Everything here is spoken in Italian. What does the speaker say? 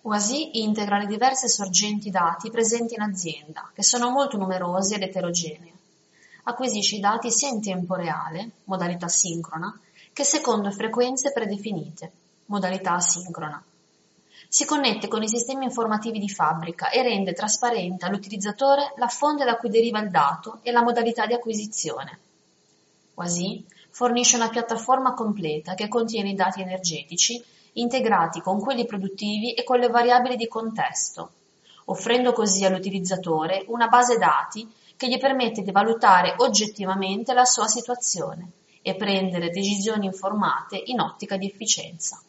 Quasi integra le diverse sorgenti dati presenti in azienda, che sono molto numerose ed eterogenee. Acquisisce i dati sia in tempo reale, modalità sincrona, che secondo frequenze predefinite, modalità asincrona. Si connette con i sistemi informativi di fabbrica e rende trasparente all'utilizzatore la fonte da cui deriva il dato e la modalità di acquisizione. Quasi fornisce una piattaforma completa che contiene i dati energetici integrati con quelli produttivi e con le variabili di contesto, offrendo così all'utilizzatore una base dati che gli permette di valutare oggettivamente la sua situazione e prendere decisioni informate in ottica di efficienza.